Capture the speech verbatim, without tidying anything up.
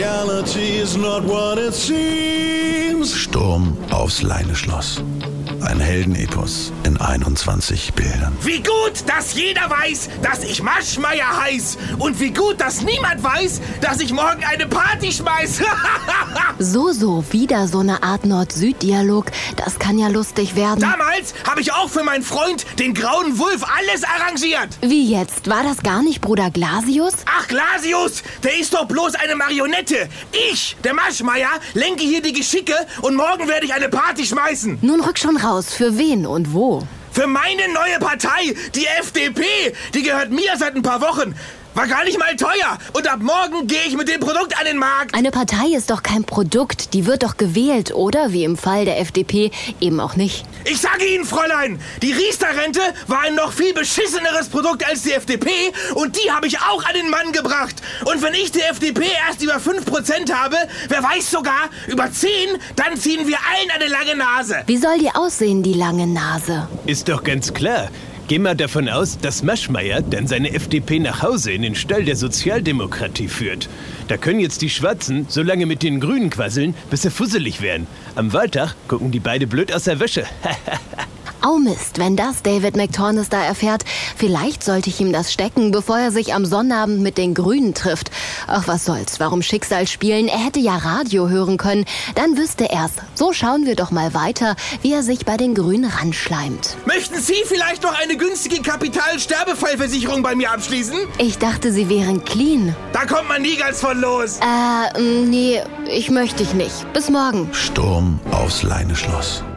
Reality is not what it seems. Sturm aufs Leineschloss. Ein Heldenepos in einundzwanzig Bildern. Wie gut, dass jeder weiß, dass ich Maschmeyer heiß. Und wie gut, dass niemand weiß, dass ich morgen eine Party schmeiß. So, so, wieder so eine Art Nord-Süd-Dialog. Das kann ja lustig werden. Damals habe ich auch für meinen Freund, den Grauen Wulf, alles arrangiert. Wie jetzt? War das gar nicht Bruder Glasius? Ach, Glasius, der ist doch bloß eine Marionette. Ich, der Maschmeyer, lenke hier die Geschicke und morgen werde ich eine Party schmeißen. Nun rück schon raus. Für wen und wo? Für meine neue Partei, die F D P. Die gehört mir seit ein paar Wochen. War gar nicht mal teuer. Und ab morgen gehe ich mit dem Produkt an den Markt. Eine Partei ist doch kein Produkt. Die wird doch gewählt, oder? Wie im Fall der F D P eben auch nicht. Ich sage Ihnen, Fräulein, die Riester-Rente war ein noch viel beschisseneres Produkt als die F D P. Und die habe ich auch an den Mann gebracht. Und wenn ich die F D P erst über fünf Prozent habe, wer weiß sogar, über zehn, dann ziehen wir allen eine lange Nase. Wie soll die aussehen, die lange Nase? Ist doch ganz klar. Geh mal davon aus, dass Maschmeyer dann seine F D P nach Hause in den Stall der Sozialdemokratie führt. Da können jetzt die Schwarzen so lange mit den Grünen quasseln, bis sie fusselig werden. Am Wahltag gucken die beide blöd aus der Wäsche. Au Mist, wenn das David McTornis da erfährt. Vielleicht sollte ich ihm das stecken, bevor er sich am Sonnabend mit den Grünen trifft. Ach, was soll's, warum Schicksal spielen? Er hätte ja Radio hören können. Dann wüsste er's. So schauen wir doch mal weiter, wie er sich bei den Grünen ranschleimt. Möchten Sie vielleicht noch eine günstige Kapitalsterbefallversicherung bei mir abschließen? Ich dachte, Sie wären clean. Da kommt man nie ganz von los. Äh, nee, ich möchte ich nicht. Bis morgen. Sturm aufs Leineschloss.